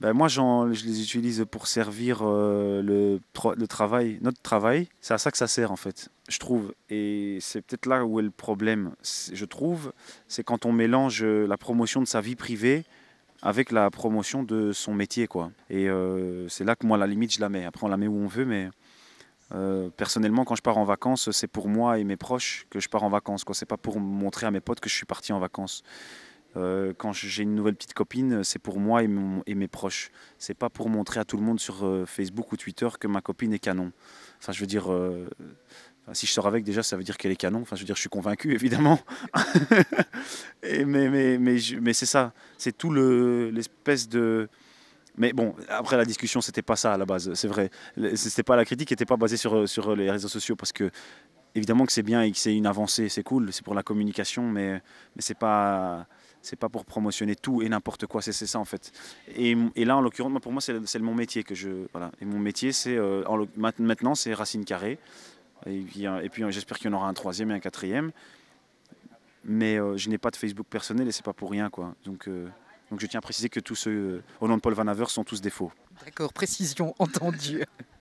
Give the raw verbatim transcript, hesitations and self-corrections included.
Ben moi, j'en- je les utilise pour servir euh, le, pro- le travail, notre travail. C'est à ça que ça sert en fait, je trouve. Et c'est peut-être là où est le problème, c'est- je trouve, c'est quand on mélange euh, la promotion de sa vie privée avec la promotion de son métier, quoi. Et euh, c'est là que moi, la limite, je la mets. Après, on la met où on veut, mais euh, personnellement, quand je pars en vacances, c'est pour moi et mes proches que je pars en vacances, quoi. C'est pas pour montrer à mes potes que je suis parti en vacances. Euh, quand j'ai une nouvelle petite copine, c'est pour moi et, mon- et mes proches. C'est pas pour montrer à tout le monde sur euh, Facebook ou Twitter que ma copine est canon. Enfin, je veux dire, euh, enfin, si je sors avec, déjà, ça veut dire qu'elle est canon. Enfin, je veux dire, je suis convaincu, évidemment. Et mais mais, mais, je- mais c'est ça. C'est tout le l'espèce de. Mais bon, après la discussion, c'était pas ça à la base. C'est vrai. Le- C'était pas la critique, n'était pas basée sur sur les réseaux sociaux parce que évidemment que c'est bien et que c'est une avancée, c'est cool, c'est pour la communication, mais, mais c'est pas, c'est pas pour promotionner tout et n'importe quoi, c'est c'est ça en fait. Et, et là, en l'occurrence, moi, pour moi, c'est c'est mon métier que je, voilà. Et mon métier, c'est euh, en l'oc- mat- maintenant, c'est Racine Carrée. Et puis, euh, et puis euh, j'espère qu'il y en aura un troisième et un quatrième. Mais euh, je n'ai pas de Facebook personnel et c'est pas pour rien, quoi. Donc, euh, donc je tiens à préciser que tous ceux euh, au nom de Paul Van Haver sont tous des faux. D'accord, précision entendue.